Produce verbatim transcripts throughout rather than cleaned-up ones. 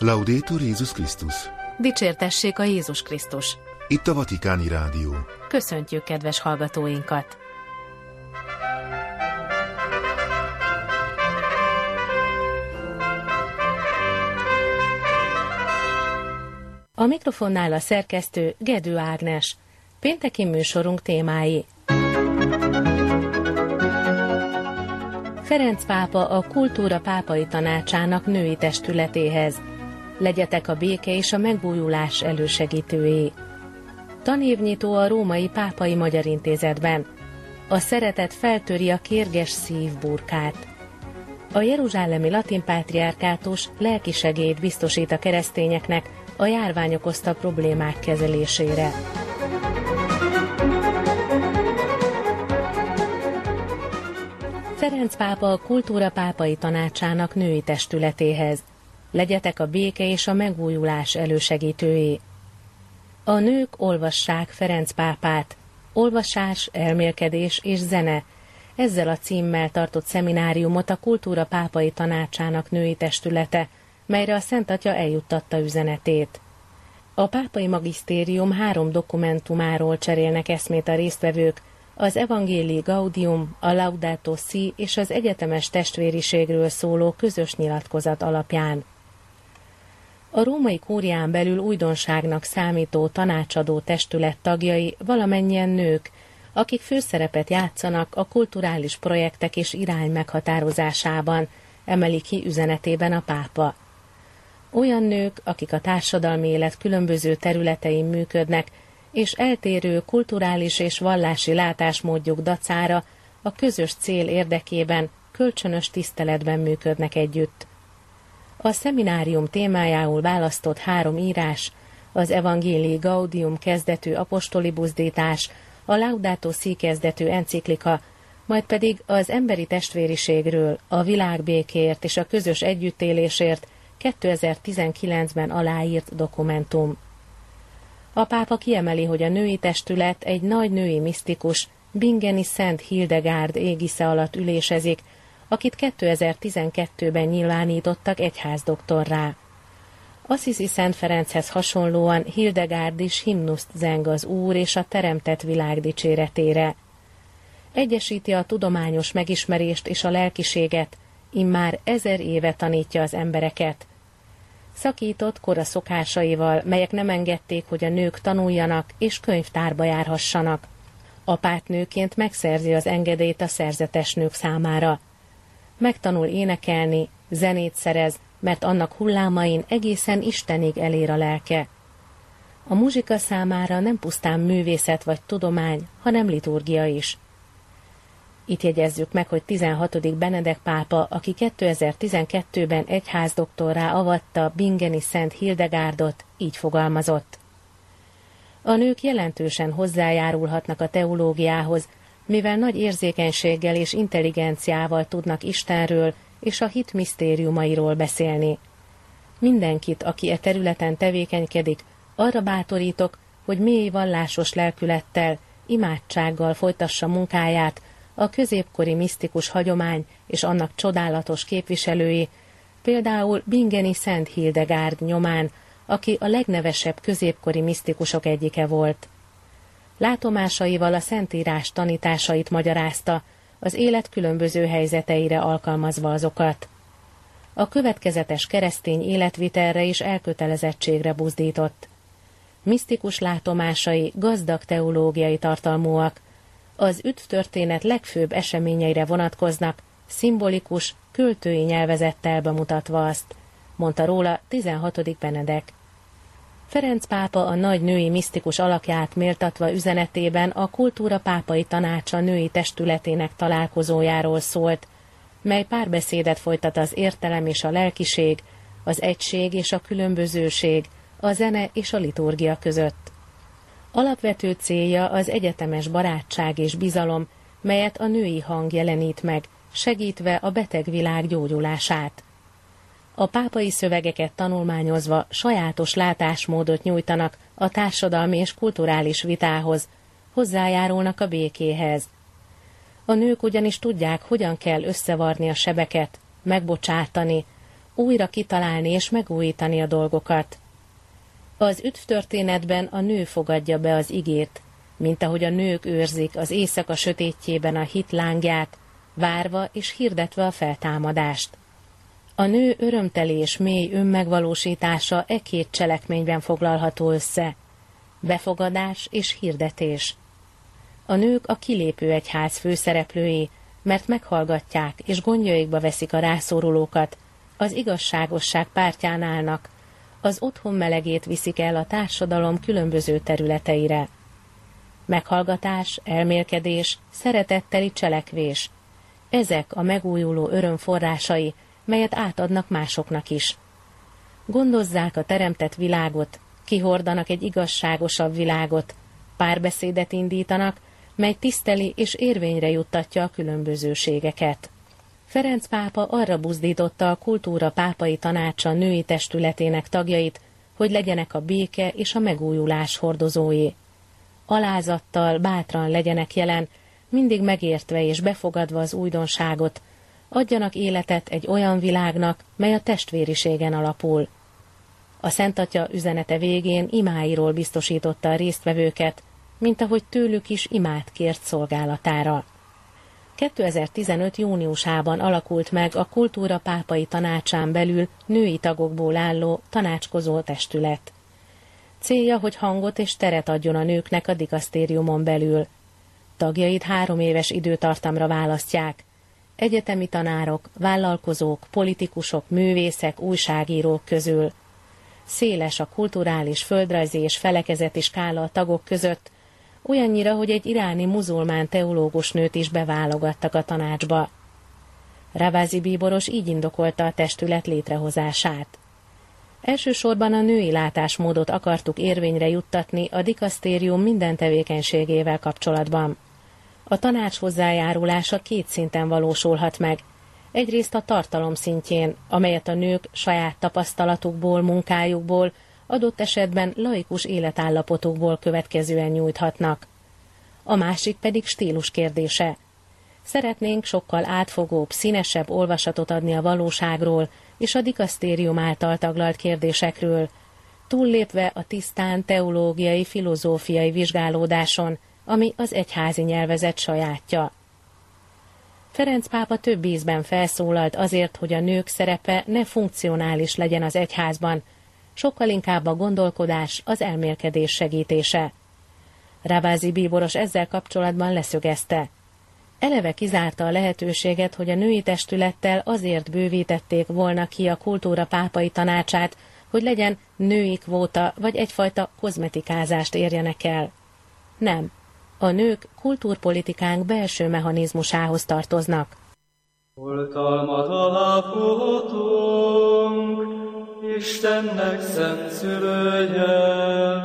Laudetur Jézus Krisztus. Dicsértessék a Jézus Krisztus. Itt a Vatikáni Rádió. Köszöntjük kedves hallgatóinkat! A mikrofonnál a szerkesztő Gedő Ágnes. Pénteki műsorunk témái. Ferenc pápa a Kultúra Pápai Tanácsának női testületéhez. Legyetek a béke és a megújulás elősegítői. Tanévnyitó a Római Pápai Magyar Intézetben. A szeretet feltöri a kérges szív burkát. A jeruzsálemi latin pátriárkátus lelkisegélyt biztosít a keresztényeknek a járvány okozta problémák kezelésére. Ferenc pápa a Kultúra Pápai Tanácsának női testületéhez. Legyetek a béke és a megújulás elősegítői. A nők olvassák Ferenc pápát. Olvasás, elmélkedés és zene. Ezzel a címmel tartott szemináriumot a Kultúra Pápai Tanácsának női testülete, melyre a Szent Atya eljuttatta üzenetét. A pápai magisztérium három dokumentumáról cserélnek eszmét a résztvevők, az Evangelii Gaudium, a Laudato Si és az egyetemes testvériségről szóló közös nyilatkozat alapján. A római kúrián belül újdonságnak számító tanácsadó testület tagjai valamennyien nők, akik főszerepet játszanak a kulturális projektek és irány meghatározásában, emeli ki üzenetében a pápa. Olyan nők, akik a társadalmi élet különböző területein működnek, és eltérő kulturális és vallási látásmódjuk dacára a közös cél érdekében kölcsönös tiszteletben működnek együtt. A szeminárium témájául választott három írás, az Evangelii Gaudium kezdetű apostoli buzdítás, a Laudato Si kezdetű enciklika, majd pedig az emberi testvériségről, a világbékéért és a közös együttélésért kétezer-tizenkilencben aláírt dokumentum. A pápa kiemeli, hogy a női testület egy nagy női misztikus, Bingeni Szent Hildegárd égisze alatt ülésezik, akit kétezer-tizenkettőben nyilvánítottak egyházdoktorrá. Assisi Szent Ferenchez hasonlóan Hildegárd is himnuszt zeng az Úr és a teremtett világ dicséretére. Egyesíti a tudományos megismerést és a lelkiséget, immár ezer éve tanítja az embereket. Szakított kora szokásaival, melyek nem engedték, hogy a nők tanuljanak és könyvtárba járhassanak. Apátnőként megszerzi az engedélyt a szerzetes nők számára. Megtanul énekelni, zenét szerez, mert annak hullámain egészen Istenig elér a lelke. A muzsika számára nem pusztán művészet vagy tudomány, hanem liturgia is. Itt jegyezzük meg, hogy tizenhatodik Benedek pápa, aki kétezer-tizenkettőben egyházdoktorrá avatta Bingeni Szent Hildegárdot, így fogalmazott. A nők jelentősen hozzájárulhatnak a teológiához, mivel nagy érzékenységgel és intelligenciával tudnak Istenről és a hit misztériumairól beszélni. Mindenkit, aki e területen tevékenykedik, arra bátorítok, hogy mély vallásos lelkülettel, imádsággal folytassa munkáját, a középkori misztikus hagyomány és annak csodálatos képviselői, például Bingeni Szent Hildegárd nyomán, aki a legnevesebb középkori misztikusok egyike volt. Látomásaival a Szentírás tanításait magyarázta, az élet különböző helyzeteire alkalmazva azokat. A következetes keresztény életvitelre és elkötelezettségre buzdított. Misztikus látomásai gazdag teológiai tartalmúak, az üdvtörténet legfőbb eseményeire vonatkoznak, szimbolikus, költői nyelvezettel bemutatva azt, mondta róla tizenhatodik Benedek. Ferenc pápa a nagy női misztikus alakját méltatva üzenetében a Kultúra Pápai Tanácsa női testületének találkozójáról szólt, mely párbeszédet folytat az értelem és a lelkiség, az egység és a különbözőség, a zene és a liturgia között. Alapvető célja az egyetemes barátság és bizalom, melyet a női hang jelenít meg, segítve a beteg világ gyógyulását. A pápai szövegeket tanulmányozva sajátos látásmódot nyújtanak a társadalmi és kulturális vitához, hozzájárulnak a békéhez. A nők ugyanis tudják, hogyan kell összevarni a sebeket, megbocsátani, újra kitalálni és megújítani a dolgokat. Az üdvtörténetben a nő fogadja be az igét, mint ahogy a nők őrzik az éjszaka sötétjében a hit lángját, várva és hirdetve a feltámadást. A nő örömteli és mély önmegvalósítása e két cselekményben foglalható össze: befogadás és hirdetés. A nők a kilépő egyház főszereplői, mert meghallgatják és gondjaikba veszik a rászorulókat, az igazságosság pártján állnak, az otthon melegét viszik el a társadalom különböző területeire. Meghallgatás, elmélkedés, szeretetteli cselekvés. Ezek a megújuló öröm forrásai, melyet átadnak másoknak is. Gondozzák a teremtett világot, kihordanak egy igazságosabb világot, párbeszédet indítanak, mely tiszteli és érvényre juttatja a különbözőségeket. Ferenc pápa arra buzdította a Kultúra Pápai Tanácsa női testületének tagjait, hogy legyenek a béke és a megújulás hordozói. Alázattal, bátran legyenek jelen, mindig megértve és befogadva az újdonságot, adjanak életet egy olyan világnak, mely a testvériségen alapul. A Szent Atya üzenete végén imáiról biztosította a résztvevőket, mint ahogy tőlük is imát kért szolgálatára. kétezer-tizenöt júniusában alakult meg a Kultúra Pápai Tanácsán belül női tagokból álló tanácskozó testület. Célja, hogy hangot és teret adjon a nőknek a dikasztériumon belül. Tagjait három éves időtartamra választják. Egyetemi tanárok, vállalkozók, politikusok, művészek, újságírók közül. Széles a kulturális, földrajzi és felekezeti skála a tagok között, olyannyira, hogy egy iráni muzulmán teológus nőt is beválogattak a tanácsba. Ravázi bíboros így indokolta a testület létrehozását. Elsősorban a női látásmódot akartuk érvényre juttatni a dikasztérium minden tevékenységével kapcsolatban. A tanács hozzájárulása két szinten valósulhat meg. Egyrészt a tartalom szintjén, amelyet a nők saját tapasztalatukból, munkájukból, adott esetben laikus életállapotukból következően nyújthatnak. A másik pedig stílus kérdése. Szeretnénk sokkal átfogóbb, színesebb olvasatot adni a valóságról és a dikasztérium által taglalt kérdésekről, túllépve a tisztán teológiai, filozófiai vizsgálódáson, ami az egyházi nyelvezet sajátja. Ferenc pápa több ízben felszólalt azért, hogy a nők szerepe ne funkcionális legyen az egyházban, sokkal inkább a gondolkodás, az elmélkedés segítése. Ravázi bíboros ezzel kapcsolatban leszögezte. Eleve kizárta a lehetőséget, hogy a női testülettel azért bővítették volna ki a Kultúra Pápai Tanácsát, hogy legyen női kvóta, vagy egyfajta kozmetikázást érjenek el. Nem. A nők kultúrpolitikánk belső mechanizmusához tartoznak. Oltalmat alá futunk, Istennek szent szülője,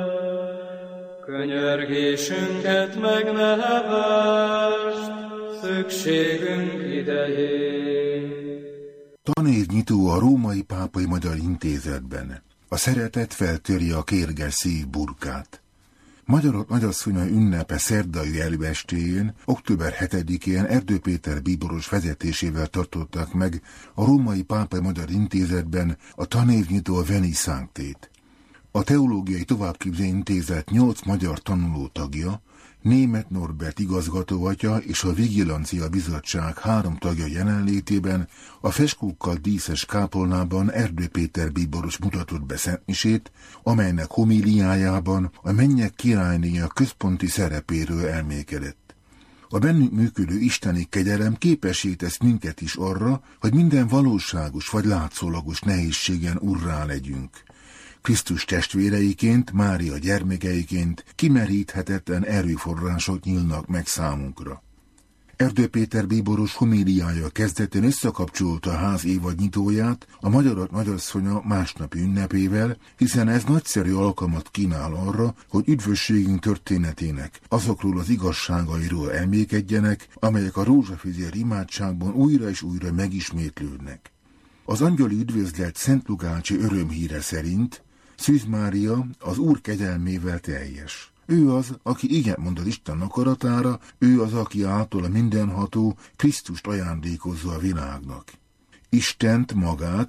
könyörgésünket megnehevest, szükségünk idején. Tanévnyitó a Római Pápai Magyar Intézetben. A szeretet feltörje a kérges szív burkát. Magyarok nagyasszonya ünnepe szerdai előestéjén, október hetedikén Erdő Péter bíboros vezetésével tartották meg a Római Pápai Magyar Intézetben a tanévnyitó Veni Sanctét. A Teológiai Továbbképző Intézet nyolc magyar tanuló tagja, Németh Norbert igazgatóatya és a Vigilancia Bizottság három tagja jelenlétében a feskókkal díszes kápolnában Erdő Péter bíboros mutatott be szentmisét, amelynek homíliájában a mennyek királynéja központi szerepéről elmékedett. A bennünk működő isteni kegyelem képessé tesz minket is arra, hogy minden valóságos vagy látszólagos nehézségen urrá legyünk. Krisztus testvéreiként, Mária gyermekeiként kimeríthetetlen erőforrások nyílnak meg számunkra. Erdő Péter bíboros homíliája kezdetén összekapcsolta a ház évadnyitóját a Magyarok nagyasszonya másnapi ünnepével, hiszen ez nagyszerű alkalmat kínál arra, hogy üdvösségünk történetének, azokról az igazságairól elmékedjenek, amelyek a rózsafüzér imádságban újra és újra megismétlődnek. Az angyali üdvözlet Szent Lukácsi örömhíre szerint Szűz Mária az Úr kegyelmével teljes. Ő az, aki igen mond az Isten akaratára, ő az, aki által a mindenható Krisztust ajándékozza a világnak. Istent magát,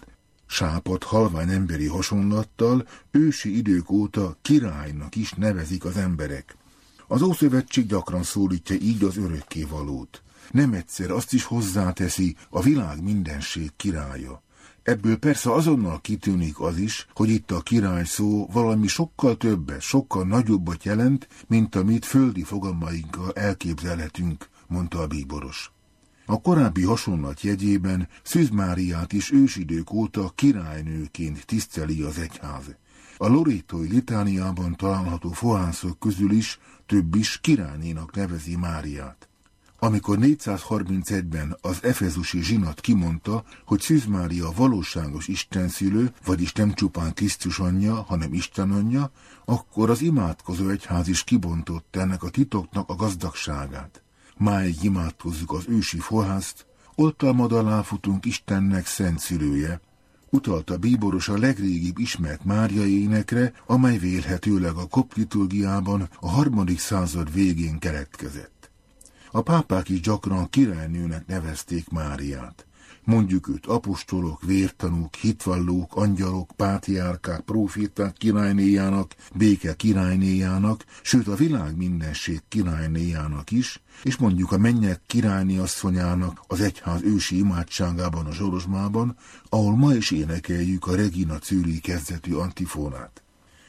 Sápadt halvány emberi hasonlattal ősi idők óta királynak is nevezik az emberek. Az Ószövetség gyakran szólítja így az örökkévalót. Nem egyszer azt is hozzáteszi, a világ mindenség királya. Ebből persze azonnal kitűnik az is, hogy itt a király szó valami sokkal többet, sokkal nagyobbat jelent, mint amit földi fogalmainkkal elképzelhetünk, mondta a bíboros. A korábbi hasonlat jegyében Szűz Máriát is ősidők óta királynőként tiszteli az egyház. A lorétói litániában található fohászok közül is több is királynénak nevezi Máriát. Amikor négyszázharmincegyben az efezusi zsinat kimondta, hogy Szűz Mária valóságos istenszülő, vagyis nem csupán Krisztus anyja, hanem Isten anyja, akkor az imádkozó egyház is kibontott ennek a titoknak a gazdagságát. Máig imádkozzuk az ősi fohászt, oltalmad alá futunk Istennek szent szülője, utalta bíboros a legrégibb ismert Mária énekre, amely vélhetőleg a kopt liturgiában a harmadik század végén keletkezett. A pápák is gyakran királynőnek nevezték Máriát. Mondjuk őt apostolok, vértanúk, hitvallók, angyalok, pátriárkák, próféták királynéjának, béke királynéjának, sőt a világ mindenség királynéjának is, és mondjuk a mennyek királyné asszonyának az egyház ősi imádságában a Zsorozsmában, ahol ma is énekeljük a Regina Coeli kezdetű antifónát.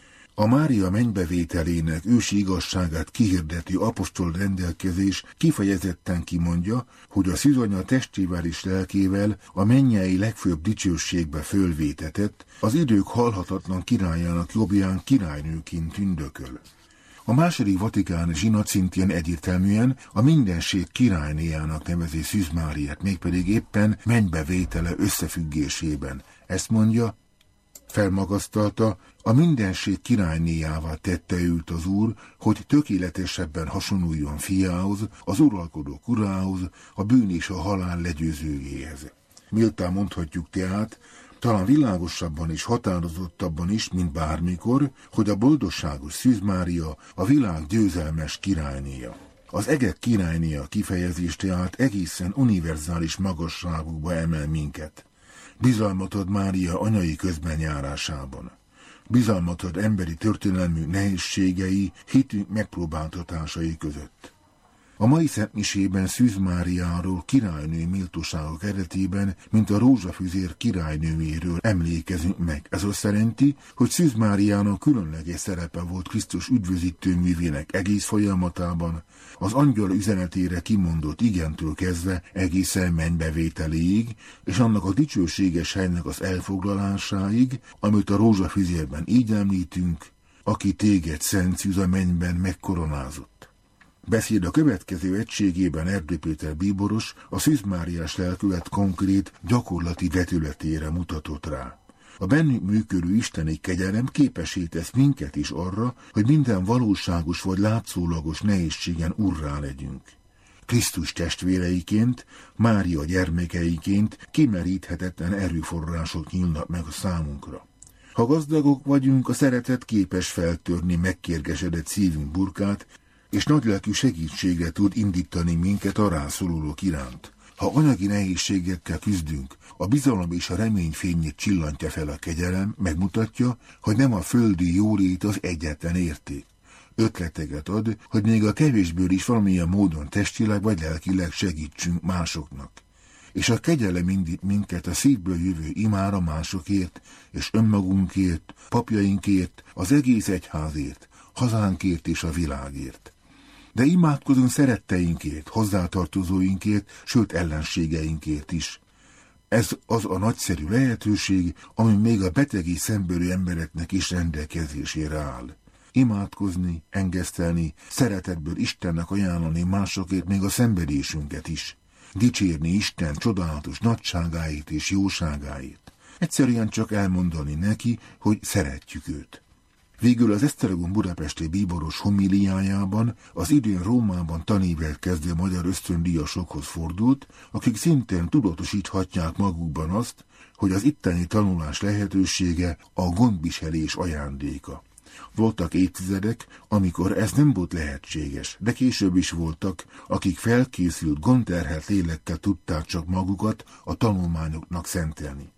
A Mária mennybevételének ősi igazságát kihirdető apostol rendelkezés kifejezetten kimondja, hogy a szűzanya testével és lelkével a mennyei legfőbb dicsőségbe fölvétetett, az idők halhatatlan királyának jobbján királynőként tündököl. A második vatikáni zsinat szintén egyértelműen a mindenség királynéjának nevezi Szűz Máriát, mégpedig éppen mennybevétele összefüggésében. Ezt mondja, felmagasztalta, a mindenség királynéjává tette őt az Úr, hogy tökéletesebben hasonuljon fiához, az uralkodó urához, a bűn és a halál legyőzőjéhez. Méltán mondhatjuk tehát, talán világosabban és határozottabban is, mint bármikor, hogy a boldogságos Szűz Mária a világ győzelmes királynéja. Az egek királynéja kifejezés tehát egészen univerzális magasságukba emel minket. Bizalmat ad Mária anyai közbenjárásában. Bizalmat ad emberi történelmű nehézségei, hitünk megpróbáltatásai között. A mai szentmisében Szűz Máriáról királynői méltóságok keretében, mint a rózsafüzér királynőjéről emlékezünk meg. Ez azt jelenti, hogy Szűz Máriának különleges szerepe volt Krisztus üdvözítő művének egész folyamatában, az angyal üzenetére kimondott igentől kezdve egészen mennybevételéig, és annak a dicsőséges helynek az elfoglalásáig, amit a rózsafüzérben így említünk, aki téged, Szent Szűz, a mennyben megkoronázott. Beszéd a következő egységében Erdő Péter bíboros a Szűz Máriás lelkület konkrét, gyakorlati vetületére mutatott rá. A bennünk működő isteni kegyelem képessé tesz minket is arra, hogy minden valóságos vagy látszólagos nehézségen urrá legyünk. Krisztus testvéreiként, Mária gyermekeiként kimeríthetetlen erőforrások nyílnak meg a számunkra. Ha gazdagok vagyunk, a szeretet képes feltörni megkérgesedett szívünk burkát, és nagylelkű segítségre tud indítani minket a rászorulók iránt. Ha anyagi nehézségekkel küzdünk, a bizalom és a remény fényét csillantja fel a kegyelem, megmutatja, hogy nem a földi jólét az egyetlen érték. Ötleteket ad, hogy még a kevésből is valamilyen módon testileg vagy lelkileg segítsünk másoknak. És a kegyelem indít minket a szívből jövő imára másokért, és önmagunkért, papjainkért, az egész egyházért, hazánkért és a világért. De imádkozunk szeretteinkért, hozzátartozóinkért, sőt ellenségeinkért is. Ez az a nagyszerű lehetőség, ami még a beteg és szenvedő embereknek is rendelkezésére áll. Imádkozni, engesztelni, szeretetből Istennek ajánlani másokért még a szenvedésünket is. Dicsérni Isten csodálatos nagyságáért és jóságáért. Egyszerűen csak elmondani neki, hogy szeretjük őt. Végül az Esztergom budapesti bíboros homíliájában az idén Rómában tanévet kezdő magyar ösztöndíjasokhoz fordult, akik szintén tudatosíthatják magukban azt, hogy az itteni tanulás lehetősége a gondviselés ajándéka. Voltak évtizedek, amikor ez nem volt lehetséges, de később is voltak, akik felkészült, gondterhelt lélekkel tudták csak magukat a tanulmányoknak szentelni.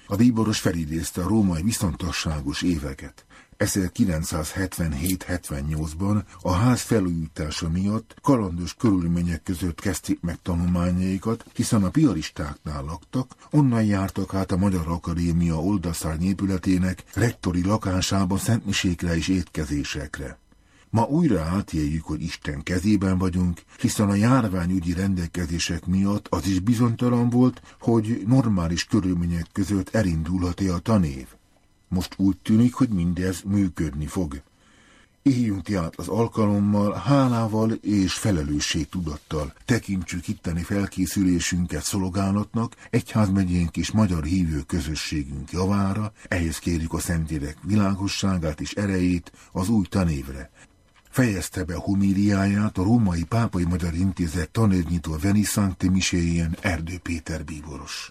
A bíboros felidézte a római viszontagságos éveket. ezerkilencszázhetvenhét hetvennyolcban a ház felújítása miatt kalandos körülmények között kezdték meg tanulmányaikat, hiszen a piaristáknál laktak, onnan jártak át a Magyar Akadémia oldaszárny épületének rektori lakásába szentmisékre és étkezésekre. Ma újra átéljük, hogy Isten kezében vagyunk, hiszen a járványügyi rendelkezések miatt az is bizonytalan volt, hogy normális körülmények között elindulhat-e a tanév. Most úgy tűnik, hogy mindez működni fog. Éljünk tehát az alkalommal, hálával és felelősségtudattal. Tekintsük itteni felkészülésünket szolgálatnak, egyházmegyénk és magyar hívő közösségünk javára, ehhez kérjük a Szentlélek világosságát és erejét az új tanévre. Fejezte be a homíliáját a Római Pápai Magyar Intézet tanévnyitó Veni Sancti miséjén Erdő Péter bíboros.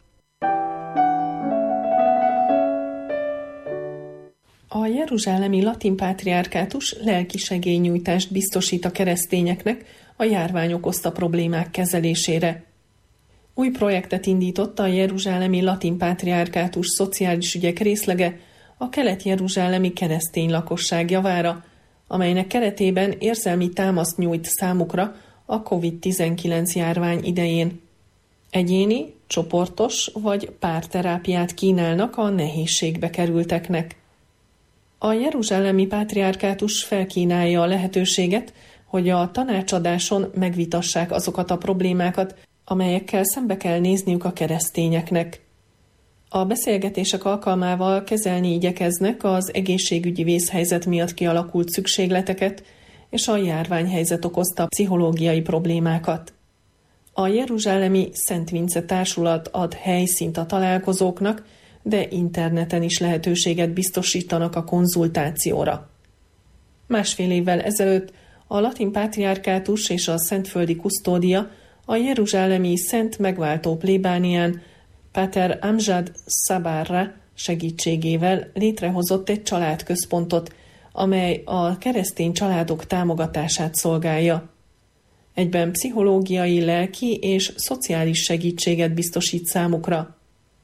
A jeruzsálemi latin pátriárkátus lelki segélynyújtást biztosít a keresztényeknek a járvány okozta problémák kezelésére. Új projektet indította a jeruzsálemi latin pátriárkátus szociális ügyek részlege a kelet-jeruzsálemi keresztény lakosság javára, amelynek keretében érzelmi támaszt nyújt számukra a kovid tizenkilenc járvány idején. Egyéni, csoportos vagy párterápiát kínálnak a nehézségbe kerülteknek. A jeruzsálemi pátriárkátus felkínálja a lehetőséget, hogy a tanácsadáson megvitassák azokat a problémákat, amelyekkel szembe kell nézniük a keresztényeknek. A beszélgetések alkalmával kezelni igyekeznek az egészségügyi vészhelyzet miatt kialakult szükségleteket és a járványhelyzet okozta pszichológiai problémákat. A jeruzsálemi Szent Vince Társulat ad helyszínt a találkozóknak, de interneten is lehetőséget biztosítanak a konzultációra. Másfél évvel ezelőtt a latin pátriárkátus és a szentföldi kusztódia a jeruzsálemi Szent Megváltó plébánián Páter Amjad Sabarra segítségével létrehozott egy családközpontot, amely a keresztény családok támogatását szolgálja. Egyben pszichológiai, lelki és szociális segítséget biztosít számukra.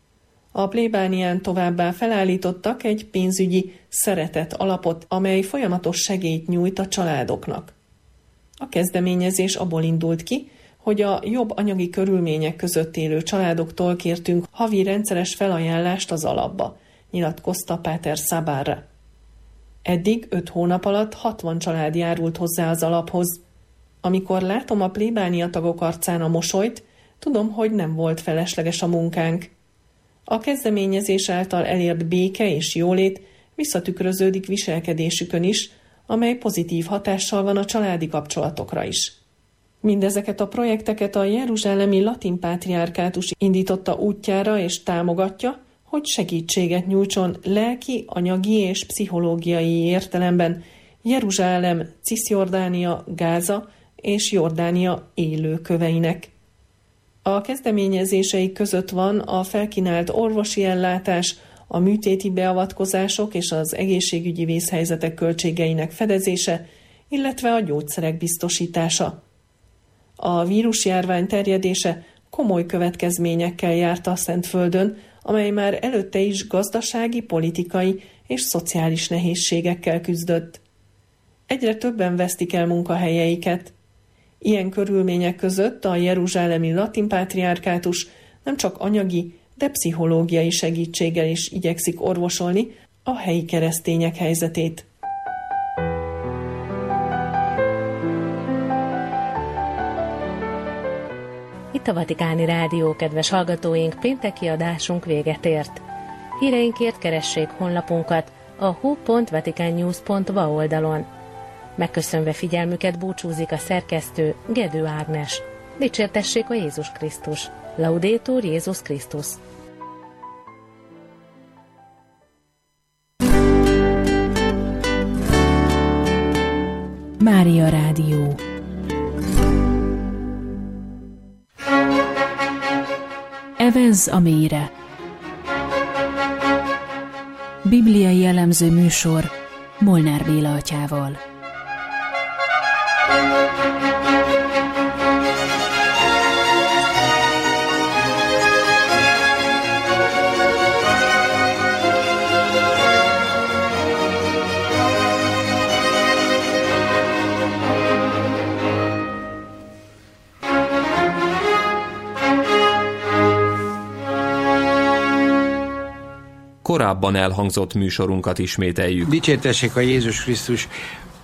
A plébánián továbbá felállítottak egy pénzügyi szeretet alapot, amely folyamatos segélyt nyújt a családoknak. A kezdeményezés abból indult ki, hogy a jobb anyagi körülmények között élő családoktól kértünk havi rendszeres felajánlást az alapba, nyilatkozta Páter Sabarra. Eddig öt hónap alatt hatvan család járult hozzá az alaphoz. Amikor látom a plébánia tagok arcán a mosolyt, tudom, hogy nem volt felesleges a munkánk. A kezdeményezés által elért béke és jólét visszatükröződik viselkedésükön is, amely pozitív hatással van a családi kapcsolatokra is. Mindezeket a projekteket a jeruzsálemi latin pátriárkátus indította útjára és támogatja, hogy segítséget nyújtson lelki, anyagi és pszichológiai értelemben Jeruzsálem, Cisjordánia, Gáza és Jordánia élőköveinek. A kezdeményezései között van a felkínált orvosi ellátás, a műtéti beavatkozások és az egészségügyi vészhelyzetek költségeinek fedezése, illetve a gyógyszerek biztosítása. A vírusjárvány terjedése komoly következményekkel járt a Szentföldön, amely már előtte is gazdasági, politikai és szociális nehézségekkel küzdött. Egyre többen vesztik el munkahelyeiket. Ilyen körülmények között a jeruzsálemi latin pátriárkátus nem csak anyagi, de pszichológiai segítséggel is igyekszik orvosolni a helyi keresztények helyzetét. Itt a Vatikáni Rádió, kedves hallgatóink, pénteki adásunk véget ért. Híreinkért keressék honlapunkat a hu pont vaticannews pont va oldalon. Megköszönve figyelmüket búcsúzik a szerkesztő, Gedő Ágnes. Dicsértessék a Jézus Krisztus! Laudetur Jézus Krisztus! Mária Rádió. Evezz a mélyre. Bibliai elemző műsor Molnár Béla atyával. korábban elhangzott műsorunkat ismételjük. Dicsértessék a Jézus Krisztus!